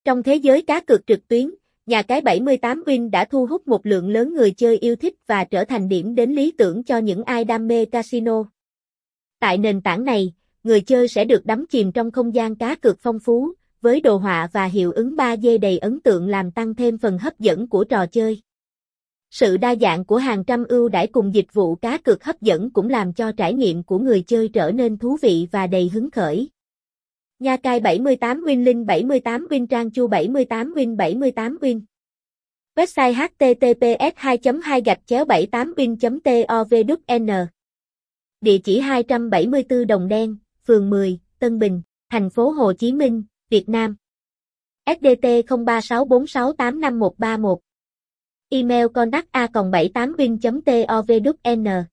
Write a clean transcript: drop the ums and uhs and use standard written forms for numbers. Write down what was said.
Trong thế giới cá cược trực tuyến, nhà cái 78win đã thu hút một lượng lớn người chơi yêu thích và trở thành điểm đến lý tưởng cho những ai đam mê casino. Tại nền tảng này, người chơi sẽ được đắm chìm trong không gian cá cược phong phú, với đồ họa và hiệu ứng 3D đầy ấn tượng làm tăng thêm phần hấp dẫn của trò chơi. Sự đa dạng của hàng trăm ưu đãi cùng dịch vụ cá cược hấp dẫn cũng làm cho trải nghiệm của người chơi trở nên thú vị và đầy hứng khởi. Nhà cái 78win Link 78win Trang Chu 78win 78win Website https://78win.tovn Địa chỉ 274 Đồng Đen, phường 10, Tân Bình, thành phố Hồ Chí Minh, Việt Nam. SĐT 0364685131. Email contact@78win.tovn